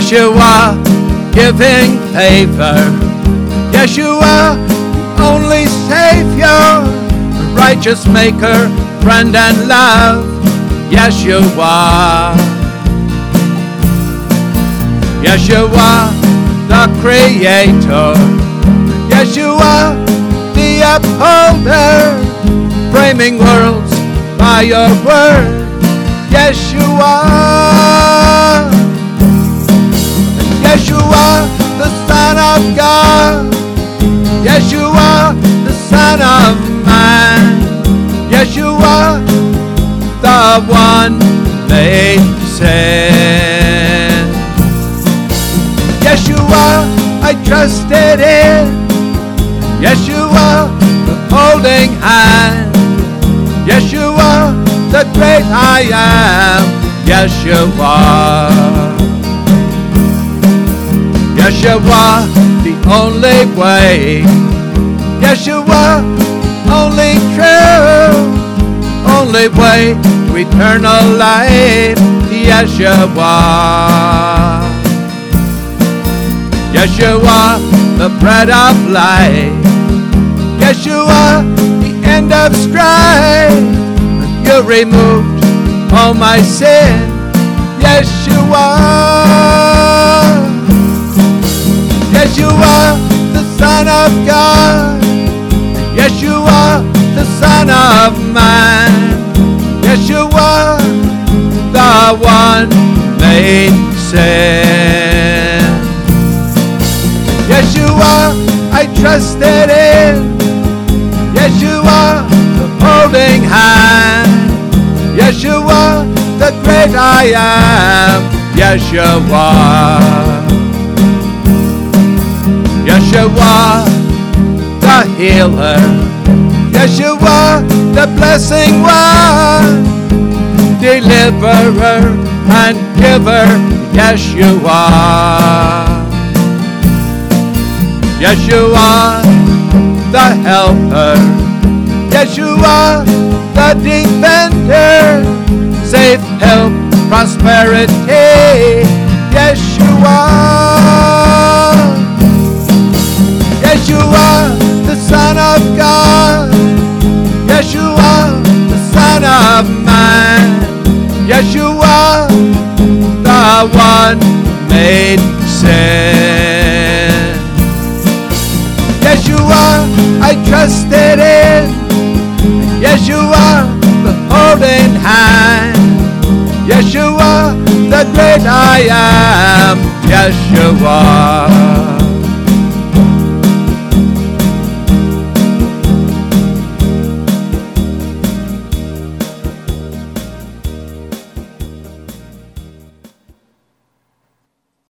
Yeshua, giving favor. Yeshua, only Savior, righteous Maker, friend and love. Yeshua, Yeshua, the Creator. Yeshua, the upholder, framing worlds by your word. Yeshua, Yeshua, the Son of God. Yeshua, the Son of Man. Yeshua, the one made sin. Yeshua, I trusted in. Yeshua, the holding hand. Yeshua, the great I am. Yeshua, Yeshua, the only way. Yeshua, only true, only way to eternal life. Yeshua, Yeshua, the bread of life. Yeshua, the end of strife. You removed all my sin. Yeshua, Yeshua, the Son of God. Yeshua, the Son of Man. Yeshua, the one made sin. Yeshua, I trusted in. Yeshua, the holding hand. Yeshua, the great I am. Yeshua, Yeshua, the healer. Yeshua, the blessing one, deliverer and giver. Yeshua, Yeshua, the helper. Yeshua, the defender, safe help, prosperity. Yeshua, Yeshua, the Son of God. Yeshua, the Son of Man. Yeshua, the one made sin. Yeshua, I trusted in. Yeshua, the holding hand. Yeshua, the great I am. Yeshua.